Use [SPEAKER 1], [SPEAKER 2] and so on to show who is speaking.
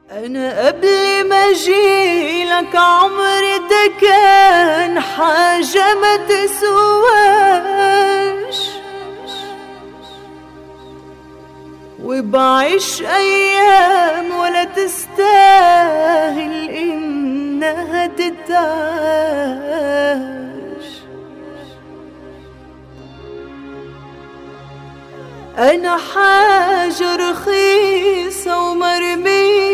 [SPEAKER 1] أنا قبل ما أجيلك عمري ده كان حاجة ما تسواش، وبعيش أيام ولا تستاهل إنها تتعاش. أنا حاجة رخيصة ومرمية